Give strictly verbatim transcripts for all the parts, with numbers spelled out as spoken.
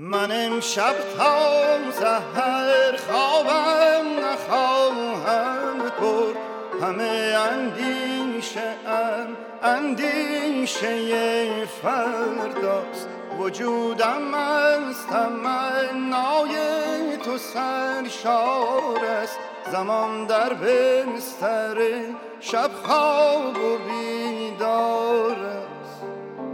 من امشب تا سحر خوابم نخواهم برد، همه اندیشه ام اندیشه فرداست. وجودم از تمنای تو سرشار است، زمان در بستر شب خواب و بیدار است.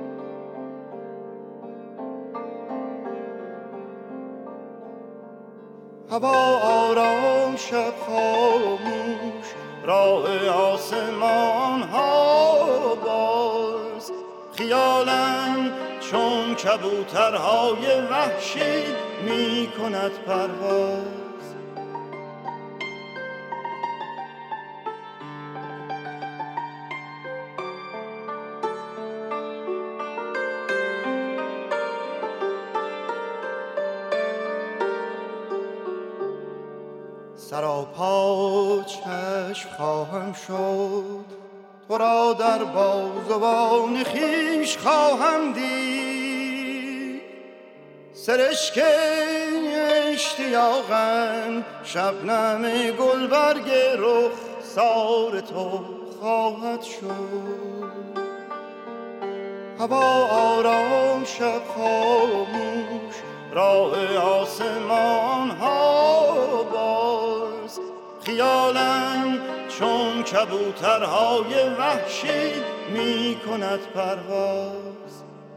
هوا آرام شب خاموش، راه آسمان ها باز. خیالم چون کبوترهای وحشی می کند پرواز. سراپا چشم خواهم شد، تو را در بازوان خویش خواهم دید. سرشک اشتیاقم شبنم گلبرگ رخسار تو خواهد شد. هوا آرام شب خاموش، راه آسمان ها باز. خیالم چون کبوترهای وحشی می کند پرواز.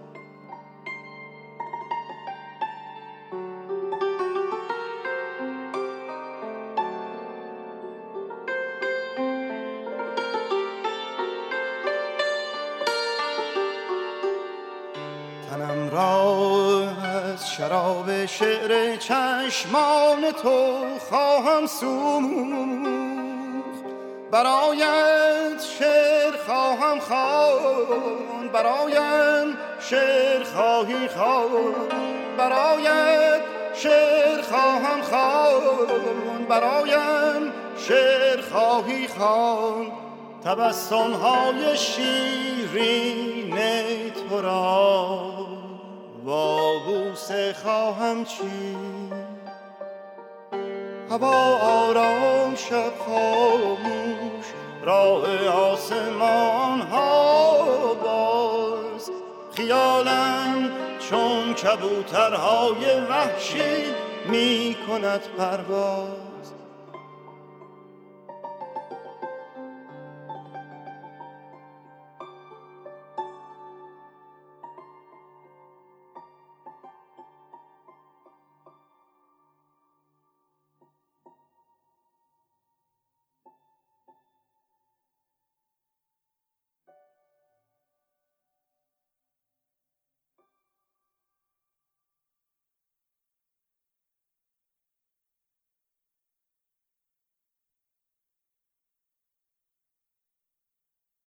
تنم را از شراب شعر چشمان تو خواهم سوخت. برایت شعر خواهم خواند، برایم شعر خواهی خواند. برایت شعر خواهم خواند، برایم شعر خواهی خواند. تبسم های شیرین تو را با بوسه خواهم چید. هوا آرام شب خاموش، راه آسمان ها باز. خیالم چون کبوترهای وحشی می کند پرواز.